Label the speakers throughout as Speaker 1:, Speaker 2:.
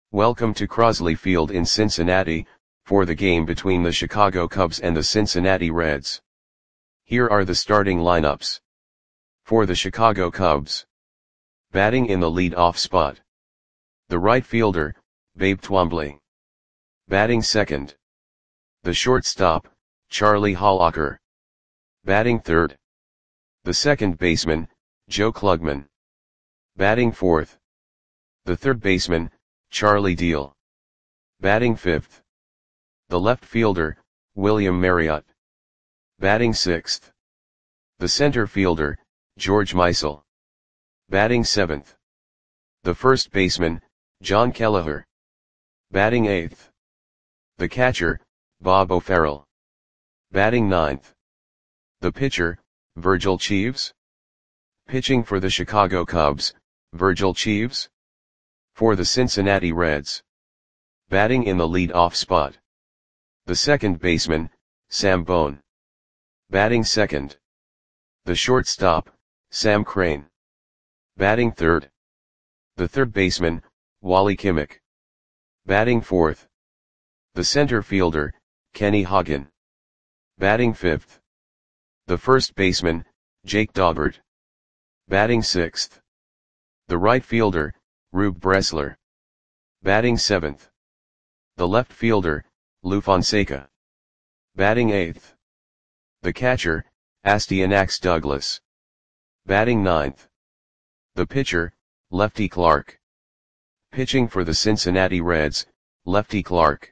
Speaker 1: Welcome to Crosley Field in Cincinnati, for the game between the Chicago Cubs and the Cincinnati Reds. Here are the starting lineups. For the Chicago Cubs. Batting in the lead-off spot. The right fielder, Babe Twombly. Batting second. The shortstop, Charlie Hollacker. Batting third. The second baseman, Joe Klugman. Batting fourth. The third baseman, Charlie Deal. Batting fifth. The left fielder, William Marriott. Batting sixth. The center fielder, George Meisel. Batting seventh. The first baseman, John Kelleher. Batting eighth. The catcher, Bob O'Farrell. Batting ninth. The pitcher, Virgil Cheeves. Pitching for the Chicago Cubs, Virgil Cheeves. For the Cincinnati Reds. Batting in the lead-off spot. The second baseman, Sam Bone. Batting second. The shortstop, Sam Crane. Batting third. The third baseman, Wally Kimmich. Batting fourth. The center fielder, Kenny Haugen. Batting fifth. The first baseman, Jake Daubert. Batting sixth. The right fielder, Rube Bressler. Batting seventh. The left fielder, Lou Fonseca. Batting eighth. The catcher, Astyanax Douglas. Batting ninth. The pitcher, Lefty Clark. Pitching for the Cincinnati Reds, Lefty Clark.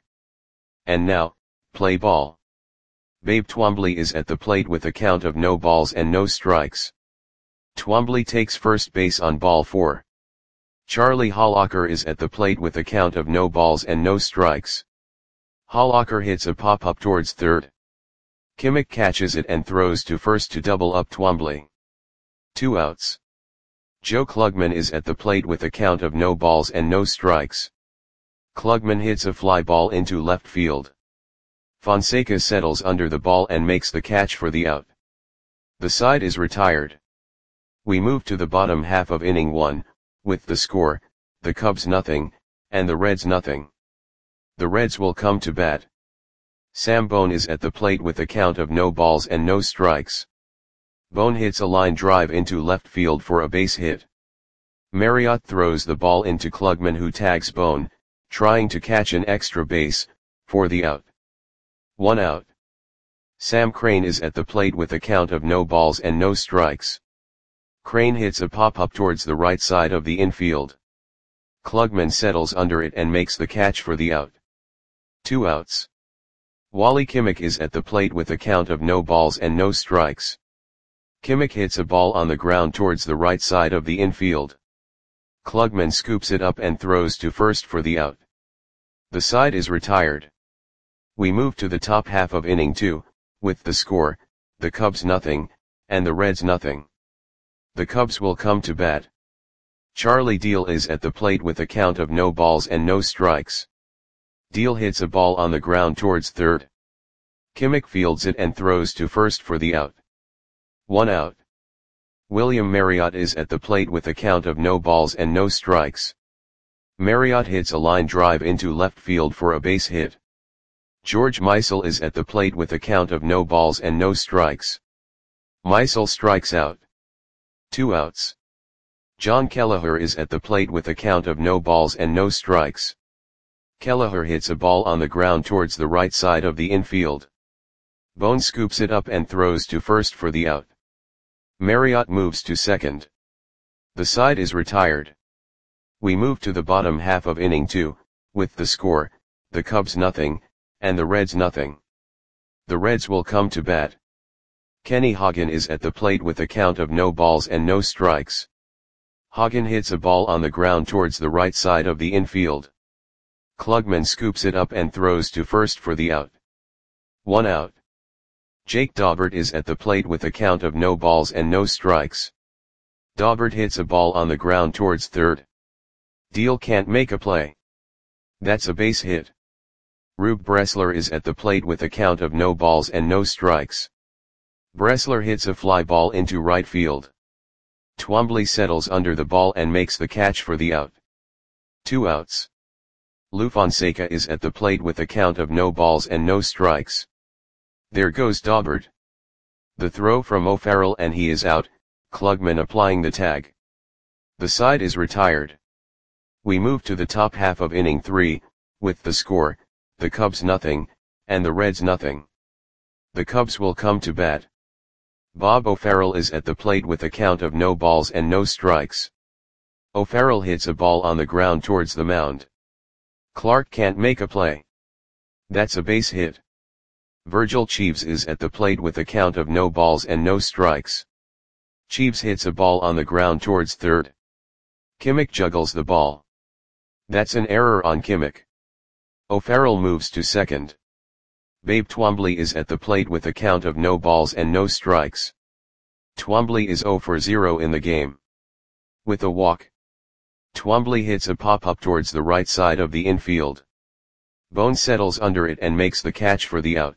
Speaker 1: And now, play ball. Babe Twombly is at the plate with a count of no balls and no strikes. Twombly takes first base on ball 4. Charlie Hollacker is at the plate with a count of no balls and no strikes. Hollacker hits a pop-up towards third. Kimmich catches it and throws to first to double up Twombly. 2 outs. Joe Klugman is at the plate with a count of no balls and no strikes. Klugman hits a fly ball into left field. Fonseca settles under the ball and makes the catch for the out. The side is retired. We move to the bottom half of inning 1, with the score, the Cubs nothing, and the Reds nothing. The Reds will come to bat. Sam Bone is at the plate with a count of no balls and no strikes. Bone hits a line drive into left field for a base hit. Marriott throws the ball into Klugman, who tags Bone, trying to catch an extra base, for the out. 1 out. Sam Crane is at the plate with a count of no balls and no strikes. Crane hits a pop-up towards the right side of the infield. Klugman settles under it and makes the catch for the out. 2 outs. Wally Kimmich is at the plate with a count of no balls and no strikes. Kimmich hits a ball on the ground towards the right side of the infield. Klugman scoops it up and throws to first for the out. The side is retired. We move to the top half of inning 2, with the score, the Cubs nothing, and the Reds nothing. The Cubs will come to bat. Charlie Deal is at the plate with a count of no balls and no strikes. Deal hits a ball on the ground towards third. Kimmich fields it and throws to first for the out. 1 out. William Marriott is at the plate with a count of no balls and no strikes. Marriott hits a line drive into left field for a base hit. George Meisel is at the plate with a count of no balls and no strikes. Meisel strikes out. 2 outs. John Kelleher is at the plate with a count of no balls and no strikes. Kelleher hits a ball on the ground towards the right side of the infield. Bone scoops it up and throws to first for the out. Marriott moves to second. The side is retired. We move to the bottom half of inning 2, with the score, the Cubs nothing, and the Reds nothing. The Reds will come to bat. Kenny Haugen is at the plate with a count of no balls and no strikes. Haugen hits a ball on the ground towards the right side of the infield. Klugman scoops it up and throws to first for the out. 1 out. Jake Daubert is at the plate with a count of no balls and no strikes. Daubert hits a ball on the ground towards third. Deal can't make a play. That's a base hit. Rube Bressler is at the plate with a count of no balls and no strikes. Bressler hits a fly ball into right field. Twombly settles under the ball and makes the catch for the out. 2 outs. Lou Fonseca is at the plate with a count of no balls and no strikes. There goes Daubert. The throw from O'Farrell and he is out, Klugman applying the tag. The side is retired. We move to the top half of inning 3, with the score, the Cubs nothing, and the Reds nothing. The Cubs will come to bat. Bob O'Farrell is at the plate with a count of no balls and no strikes. O'Farrell hits a ball on the ground towards the mound. Clark can't make a play. That's a base hit. Virgil Cheeves is at the plate with a count of no balls and no strikes. Cheeves hits a ball on the ground towards third. Kimmick juggles the ball. That's an error on Kimmick. O'Farrell moves to second. Babe Twombly is at the plate with a count of no balls and no strikes. Twombly is 0 for 0 in the game. With a walk, Twombly hits a pop-up towards the right side of the infield. Bone settles under it and makes the catch for the out.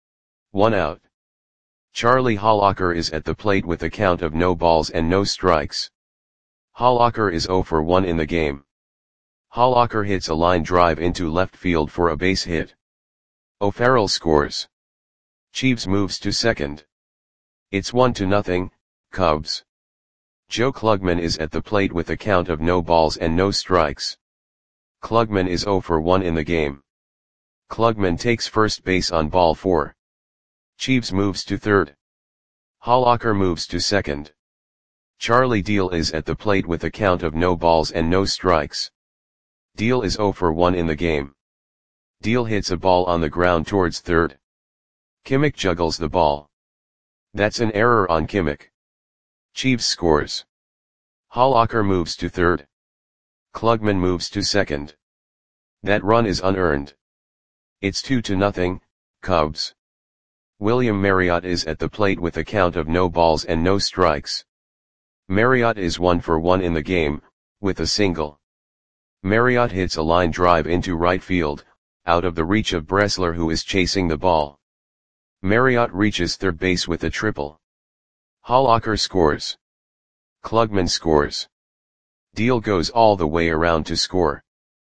Speaker 1: 1 out. Charlie Hollacker is at the plate with a count of no balls and no strikes. Hollacker is 0 for 1 in the game. Hollacker hits a line drive into left field for a base hit. O'Farrell scores. Cheeves moves to second. It's 1-0, Cubs. Joe Klugman is at the plate with a count of no balls and no strikes. Klugman is 0 for 1 in the game. Klugman takes first base on ball 4. Cheeves moves to third. Hollacker moves to second. Charlie Deal is at the plate with a count of no balls and no strikes. Deal is 0 for 1 in the game. Deal hits a ball on the ground towards third. Kimmick juggles the ball. That's an error on Kimmick. Cheeves scores. Hollacker moves to third. Klugman moves to second. That run is unearned. It's 2-0, Cubs. William Marriott is at the plate with a count of no balls and no strikes. Marriott is 1 for 1 in the game, with a single. Marriott hits a line drive into right field, out of the reach of Bressler who is chasing the ball. Marriott reaches third base with a triple. Hollacker scores. Klugman scores. Deal goes all the way around to score.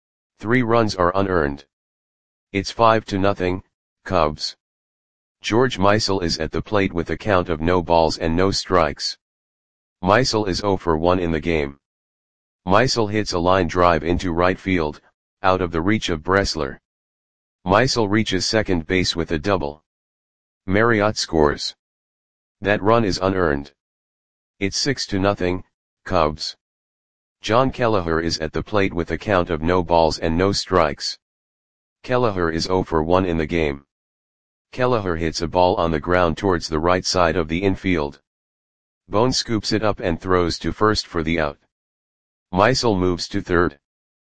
Speaker 1: 3 runs are unearned. It's 5-0, Cubs. George Meisel is at the plate with a count of no balls and no strikes. Meisel is 0 for 1 in the game. Meisel hits a line drive into right field, out of the reach of Bressler. Meisel reaches second base with a double. Marriott scores. That run is unearned. It's 6-0, Cubs. John Kelleher is at the plate with a count of no balls and no strikes. Kelleher is 0 for 1 in the game. Kelleher hits a ball on the ground towards the right side of the infield. Bone scoops it up and throws to first for the out. Meisel moves to third.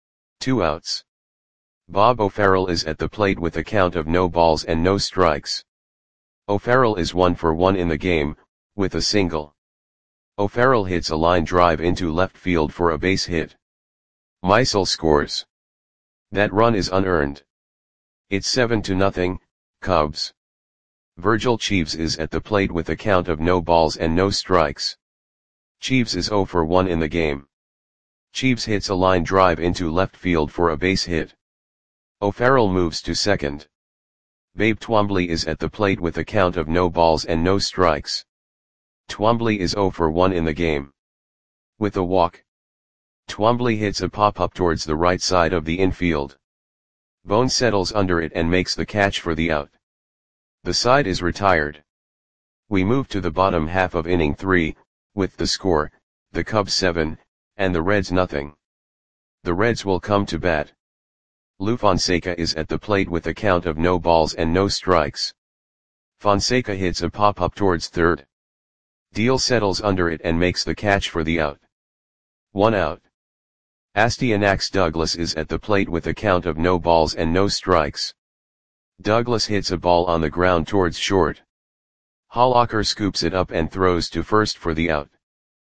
Speaker 1: 2 outs. Bob O'Farrell is at the plate with a count of no balls and no strikes. O'Farrell is 1 for 1 in the game, with a single. O'Farrell hits a line drive into left field for a base hit. Meisel scores. That run is unearned. It's 7-0, Cubs. Virgil Cheeves is at the plate with a count of no balls and no strikes. Cheeves is 0 for 1 in the game. Cheeves hits a line drive into left field for a base hit. O'Farrell moves to second. Babe Twombly is at the plate with a count of no balls and no strikes. Twombly is 0 for 1 in the game. With a walk, Twombly hits a pop-up towards the right side of the infield. Bone settles under it and makes the catch for the out. The side is retired. We move to the bottom half of inning 3, with the score, the Cubs 7, and the Reds nothing. The Reds will come to bat. Lou Fonseca is at the plate with a count of no balls and no strikes. Fonseca hits a pop-up towards third. Deal settles under it and makes the catch for the out. 1 out. Astyanax Douglas is at the plate with a count of no balls and no strikes. Douglas hits a ball on the ground towards short. Hollacker scoops it up and throws to first for the out.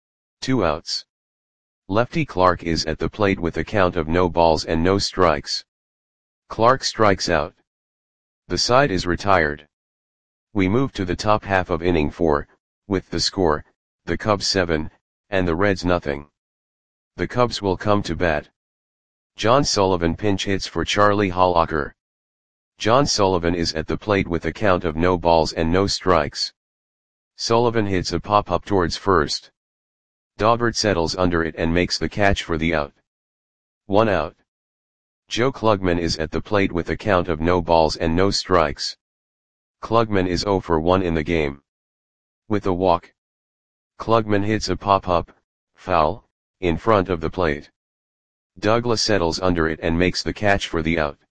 Speaker 1: 2 outs. Lefty Clark is at the plate with a count of no balls and no strikes. Clark strikes out. The side is retired. We move to the top half of inning 4, with the score, the Cubs 7, and the Reds nothing. The Cubs will come to bat. John Sullivan pinch hits for Charlie Hollacker. John Sullivan is at the plate with a count of no balls and no strikes. Sullivan hits a pop-up towards first. Daubert settles under it and makes the catch for the out. 1 out. Joe Klugman is at the plate with a count of no balls and no strikes. Klugman is 0 for 1 in the game. With a walk, Klugman hits a pop-up, foul, in front of the plate. Douglas settles under it and makes the catch for the out.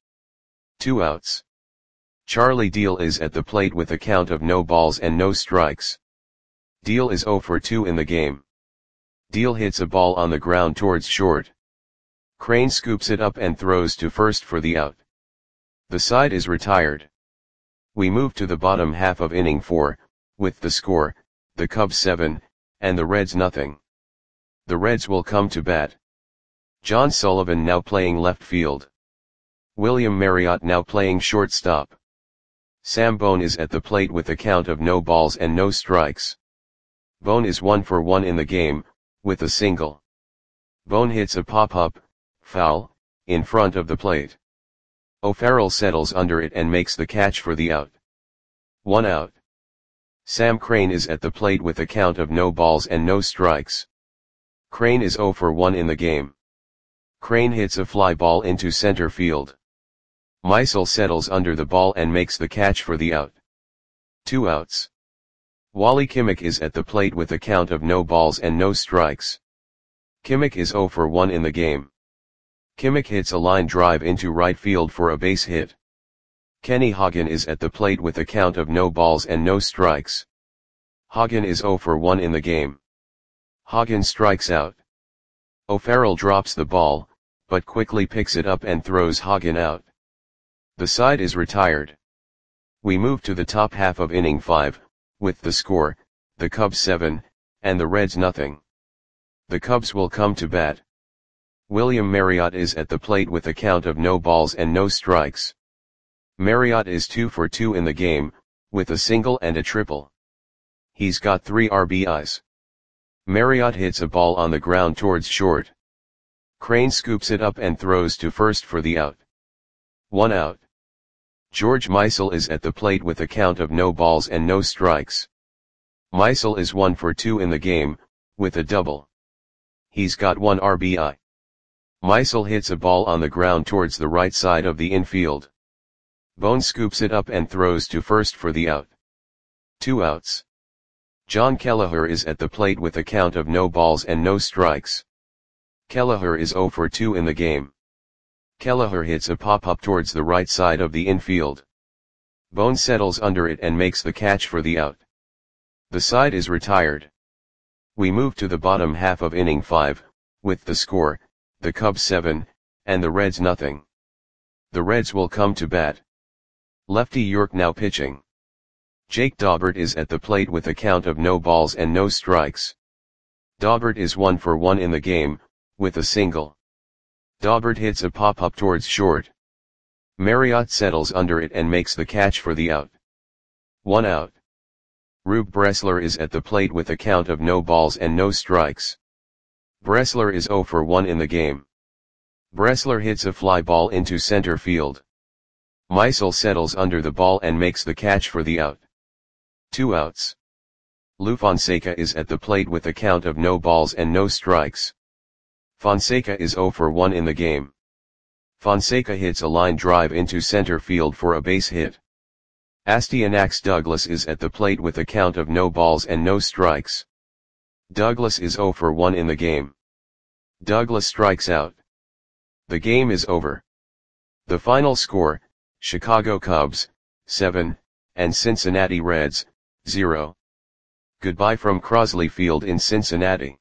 Speaker 1: 2 outs. Charlie Deal is at the plate with a count of no balls and no strikes. Deal is 0 for 2 in the game. Deal hits a ball on the ground towards short. Crane scoops it up and throws to first for the out. The side is retired. We move to the bottom half of inning 4, with the score, the Cubs 7, and the Reds nothing. The Reds will come to bat. John Sullivan now playing left field. William Marriott now playing shortstop. Sam Bone is at the plate with a count of no balls and no strikes. Bone is 1 for 1 in the game, with a single. Bone hits a pop-up, foul, in front of the plate. O'Farrell settles under it and makes the catch for the out. 1 out. Sam Crane is at the plate with a count of no balls and no strikes. Crane is 0 for 1 in the game. Crane hits a fly ball into center field. Meisel settles under the ball and makes the catch for the out. 2 outs. Wally Kimmick is at the plate with a count of no balls and no strikes. Kimmick is 0 for 1 in the game. Kimmick hits a line drive into right field for a base hit. Kenny Hagen is at the plate with a count of no balls and no strikes. Hagen is 0 for 1 in the game. Hagen strikes out. O'Farrell drops the ball, but quickly picks it up and throws Hagen out. The side is retired. We move to the top half of inning 5, with the score, the Cubs 7, and the Reds nothing. The Cubs will come to bat. William Marriott is at the plate with a count of no balls and no strikes. Marriott is 2 for 2 in the game, with a single and a triple. He's got 3 RBIs. Marriott hits a ball on the ground towards short. Crane scoops it up and throws to first for the out. 1 out. George Meisel is at the plate with a count of no balls and no strikes. Meisel is 1 for 2 in the game, with a double. He's got 1 RBI. Meisel hits a ball on the ground towards the right side of the infield. Bone scoops it up and throws to first for the out. 2 outs. John Kelleher is at the plate with a count of no balls and no strikes. Kelleher is 0 for 2 in the game. Kelleher hits a pop-up towards the right side of the infield. Bone settles under it and makes the catch for the out. The side is retired. We move to the bottom half of inning 5, with the score, the Cubs 7, and the Reds nothing. The Reds will come to bat. Lefty York now pitching. Jake Daubert is at the plate with a count of no balls and no strikes. Daubert is 1 for 1 in the game, with a single. Daubert hits a pop-up towards short. Marriott settles under it and makes the catch for the out. 1 out. Rube Bressler is at the plate with a count of no balls and no strikes. Bressler is 0 for 1 in the game. Bressler hits a fly ball into center field. Meisel settles under the ball and makes the catch for the out. 2 outs. Lou Fonseca is at the plate with a count of no balls and no strikes. Fonseca is 0 for 1 in the game. Fonseca hits a line drive into center field for a base hit. Astyanax Douglas is at the plate with a count of no balls and no strikes. Douglas is 0 for 1 in the game. Douglas strikes out. The game is over. The final score, Chicago Cubs, 7, and Cincinnati Reds, 0. Goodbye from Crosley Field in Cincinnati.